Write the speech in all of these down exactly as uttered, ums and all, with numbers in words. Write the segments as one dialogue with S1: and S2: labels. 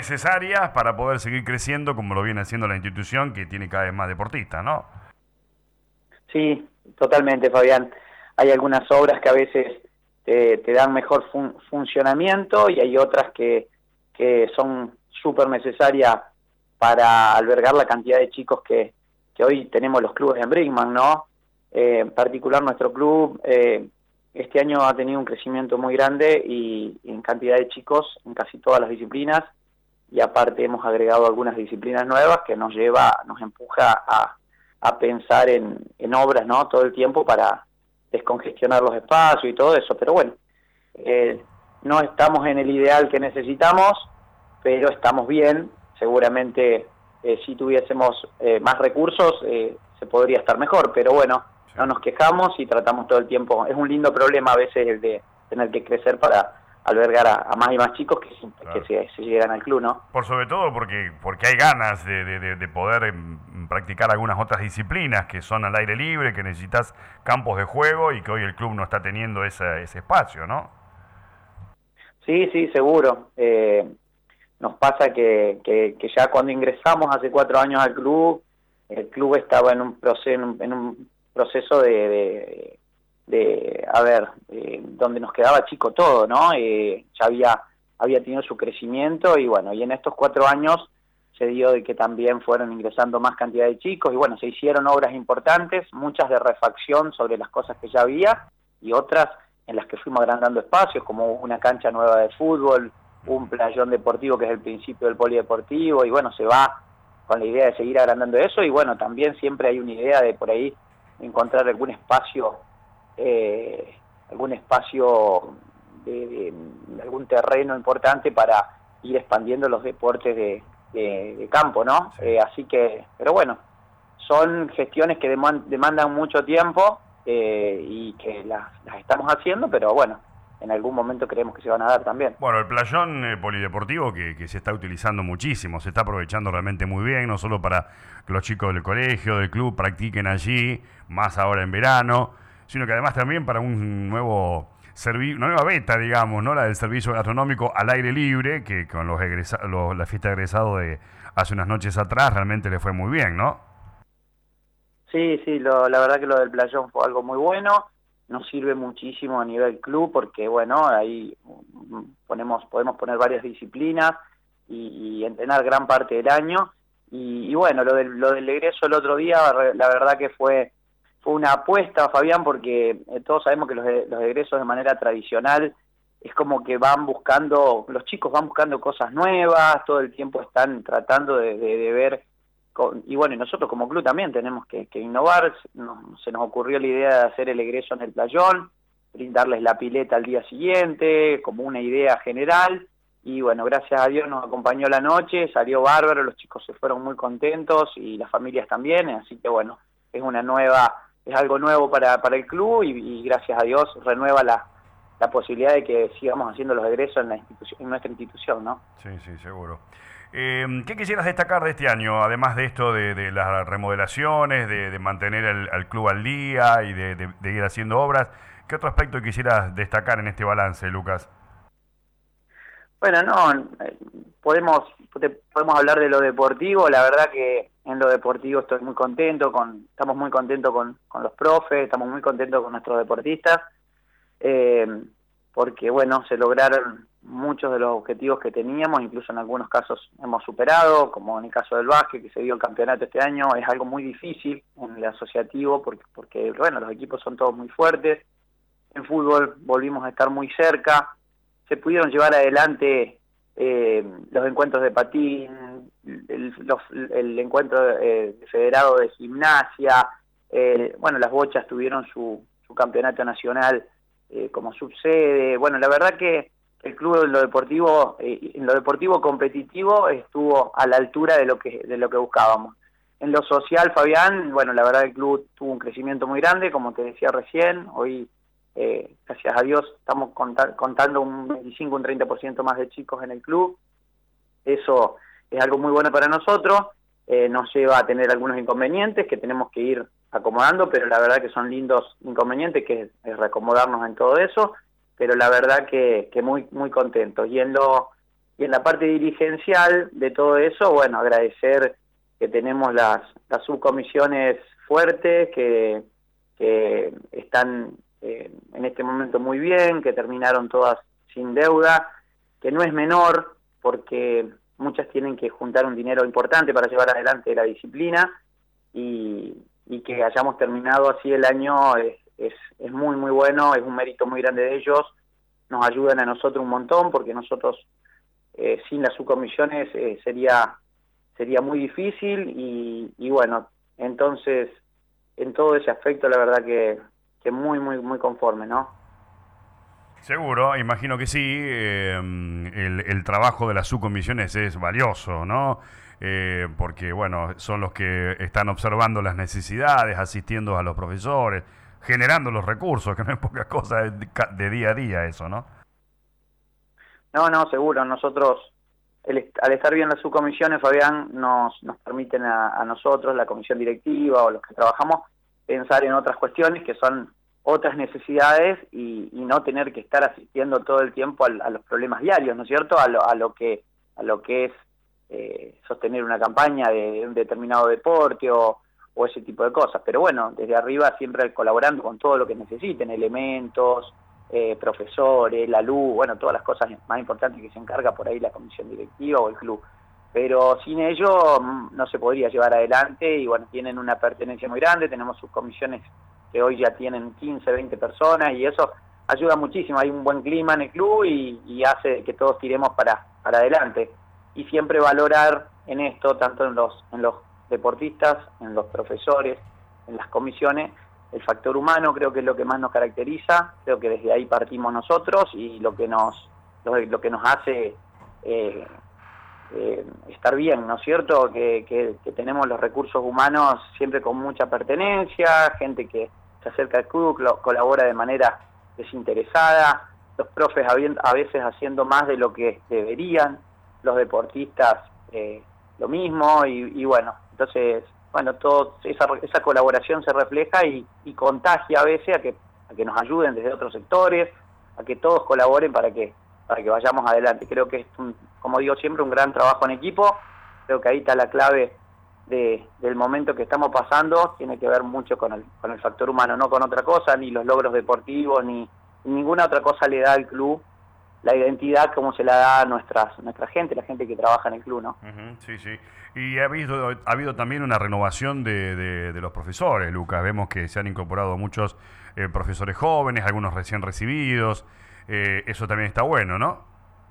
S1: necesarias para poder seguir creciendo como lo viene haciendo la institución, que tiene cada vez más deportistas, ¿no?
S2: Sí, totalmente, Fabián. Hay algunas obras que a veces te, te dan mejor fun funcionamiento y hay otras que, que son súper necesarias para albergar la cantidad de chicos que, que hoy tenemos los clubes en Brinkmann, ¿no? Eh, en particular nuestro club eh, este año ha tenido un crecimiento muy grande y, y en cantidad de chicos en casi todas las disciplinas, y aparte hemos agregado algunas disciplinas nuevas que nos lleva, nos empuja a, a pensar en, en obras, ¿no? Todo el tiempo para descongestionar los espacios y todo eso, pero bueno, eh, no estamos en el ideal que necesitamos, pero estamos bien. Seguramente eh, si tuviésemos eh, más recursos eh, se podría estar mejor, pero bueno, sí, no nos quejamos y tratamos todo el tiempo. Es un lindo problema a veces el de tener que crecer para albergar a, a más y más chicos que, claro, que se, se llegan al club, ¿no?
S1: Por sobre todo porque porque hay ganas de, de, de poder eh, practicar algunas otras disciplinas que son al aire libre, que necesitas campos de juego y que hoy el club no está teniendo ese, ese espacio, ¿no?
S2: Sí, sí, seguro. Eh, nos pasa que, que, que ya cuando ingresamos hace cuatro años al club, el club estaba en un proceso, en un, en un proceso de... de de, a ver, eh, donde nos quedaba chico todo, ¿no? Eh, ya había, había tenido su crecimiento y bueno, y en estos cuatro años se dio de que también fueron ingresando más cantidad de chicos y bueno, se hicieron obras importantes, muchas de refacción sobre las cosas que ya había y otras en las que fuimos agrandando espacios, como una cancha nueva de fútbol, un playón deportivo que es el principio del polideportivo y bueno, se va con la idea de seguir agrandando eso y bueno, también siempre hay una idea de por ahí encontrar algún espacio Eh, algún espacio de, de, de algún terreno importante para ir expandiendo los deportes de, de, de campo, ¿no? Sí. Eh, así que, pero bueno, son gestiones que deman, demandan mucho tiempo eh, y que las, las estamos haciendo, pero bueno, en algún momento creemos que se van a dar también.
S1: Bueno, el playón eh, polideportivo que, que se está utilizando muchísimo, se está aprovechando realmente muy bien, no solo para que los chicos del colegio, del club practiquen allí, más ahora en verano, sino que además también para un nuevo servicio, una nueva beta, digamos, ¿no? La del servicio gastronómico al aire libre, que con los, egresa los la fiesta de egresado de hace unas noches atrás realmente le fue muy bien, ¿no?
S2: Sí, sí, lo, la verdad que lo del playón fue algo muy bueno, nos sirve muchísimo a nivel club porque, bueno, ahí ponemos podemos poner varias disciplinas y, y entrenar gran parte del año y, y bueno, lo del, lo del egreso el otro día, la verdad que fue... Fue una apuesta, Fabián, porque eh, todos sabemos que los, de, los egresos de manera tradicional es como que van buscando, los chicos van buscando cosas nuevas, todo el tiempo están tratando de, de, de ver, con, y bueno, y nosotros como club también tenemos que, que innovar, nos, se nos ocurrió la idea de hacer el egreso en el playón, brindarles la pileta al día siguiente, como una idea general, y bueno, gracias a Dios nos acompañó la noche, salió bárbaro, los chicos se fueron muy contentos y las familias también, así que bueno, es una nueva... es algo nuevo para, para el club y, y gracias a Dios renueva la, la posibilidad de que sigamos haciendo los egresos en, la institución, en nuestra institución, ¿no?
S1: Sí, sí, seguro. Eh, ¿Qué quisieras destacar de este año, además de esto de, de las remodelaciones, de, de mantener el, al club al día y de, de, de ir haciendo obras? ¿Qué otro aspecto quisieras destacar en este balance, Lucas?
S2: Bueno, no, podemos podemos hablar de lo deportivo. La verdad que en lo deportivo estoy muy contento, con estamos muy contentos con, con los profes, estamos muy contentos con nuestros deportistas, eh, porque bueno, se lograron muchos de los objetivos que teníamos, incluso en algunos casos hemos superado, como en el caso del básquet, que se dio el campeonato este año. Es algo muy difícil en el asociativo, porque, porque bueno, los equipos son todos muy fuertes. En fútbol volvimos a estar muy cerca. Se pudieron llevar adelante eh, los encuentros de patín, el, los, el encuentro eh, federado de gimnasia, eh, bueno, las bochas tuvieron su, su campeonato nacional eh, como subsede. Bueno, la verdad que el club en lo deportivo, eh, en lo deportivo competitivo estuvo a la altura de lo que de lo que buscábamos. En lo social, Fabián, bueno, la verdad el club tuvo un crecimiento muy grande, como te decía recién. Hoy Eh, gracias a Dios estamos conta contando un veinticinco, un treinta por ciento más de chicos en el club. Eso es algo muy bueno para nosotros, eh, nos lleva a tener algunos inconvenientes que tenemos que ir acomodando, pero la verdad que son lindos inconvenientes, que es, es reacomodarnos en todo eso, pero la verdad que, que muy muy contentos. Y en lo, y en la parte dirigencial de todo eso, bueno, agradecer que tenemos las, las subcomisiones fuertes, que, que están eh, en este momento muy bien, que terminaron todas sin deuda, que no es menor, porque muchas tienen que juntar un dinero importante para llevar adelante la disciplina, y, y que hayamos terminado así el año es, es, es muy, muy bueno, es un mérito muy grande de ellos, nos ayudan a nosotros un montón, porque nosotros eh, sin las subcomisiones eh, sería, sería muy difícil, y, y bueno, entonces en todo ese aspecto la verdad que, que muy, muy, muy conforme, ¿no?
S1: Seguro, imagino que sí. Eh, el, el trabajo de las subcomisiones es valioso, ¿no? Eh, porque, bueno, son los que están observando las necesidades, asistiendo a los profesores, generando los recursos, que no es poca cosa de, de día a día eso, ¿no?
S2: No, no, seguro. Nosotros, el, al estar bien las subcomisiones, Fabián, nos, nos permiten a, a nosotros, la comisión directiva o los que trabajamos, pensar en otras cuestiones que son otras necesidades y, y no tener que estar asistiendo todo el tiempo a, a los problemas diarios, ¿no es cierto? A lo, a lo que a lo que es eh, sostener una campaña de, de un determinado deporte o, o ese tipo de cosas. Pero bueno, desde arriba siempre colaborando con todo lo que necesiten, elementos, eh, profesores, la luz, bueno, todas las cosas más importantes que se encarga por ahí la comisión directiva o el club. Pero sin ello no se podría llevar adelante y bueno, tienen una pertenencia muy grande, tenemos sus comisiones que hoy ya tienen quince, veinte personas y eso ayuda muchísimo, hay un buen clima en el club y, y hace que todos tiremos para, para adelante. Y siempre valorar en esto, tanto en los, en los deportistas, en los profesores, en las comisiones, el factor humano creo que es lo que más nos caracteriza, creo que desde ahí partimos nosotros y lo que nos, lo, lo que nos hace eh, eh, estar bien, ¿no es cierto? Que, que, que tenemos los recursos humanos siempre con mucha pertenencia, gente que se acerca al club, colabora de manera desinteresada, los profes a veces haciendo más de lo que deberían, los deportistas eh, lo mismo, y, y bueno, entonces, bueno, todo esa, esa colaboración se refleja y, y contagia a veces a que, a que nos ayuden desde otros sectores, a que todos colaboren para que, para que vayamos adelante. Creo que es, un, como digo siempre, un gran trabajo en equipo, creo que ahí está la clave De, del momento que estamos pasando, tiene que ver mucho con el, con el factor humano, no con otra cosa, ni los logros deportivos, ni, ni ninguna otra cosa le da al club la identidad como se la da a nuestras, nuestra gente, la gente que trabaja en el club, ¿no?
S1: Uh-huh, sí, sí. Y ha habido, ha habido también una renovación de, de, de los profesores, Lucas. Vemos que se han incorporado muchos eh, profesores jóvenes, algunos recién recibidos. Eh, eso también está bueno, ¿no?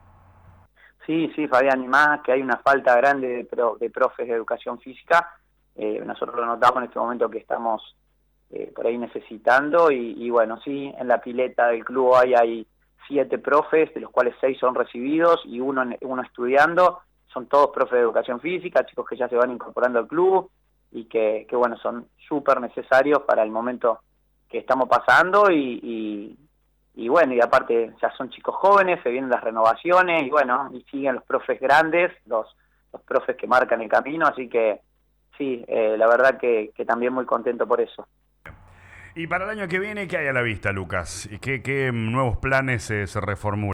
S2: Sí, sí, Fabián, y más que hay una falta grande de, pro, de profes de educación física. Eh, nosotros lo notamos en este momento que estamos eh, por ahí necesitando y, y bueno, sí, en la pileta del club hoy hay siete profes, de los cuales seis son recibidos y uno, uno estudiando. Son todos profes de educación física, chicos que ya se van incorporando al club y que, que bueno, son súper necesarios para el momento que estamos pasando y... y Y bueno, y aparte ya son chicos jóvenes, se vienen las renovaciones y bueno, y siguen los profes grandes, los, los profes que marcan el camino, así que sí, eh, la verdad que, que también muy contento por eso.
S1: Y para el año que viene, ¿qué hay a la vista, Lucas? ¿Qué, qué nuevos planes eh, se reformulan?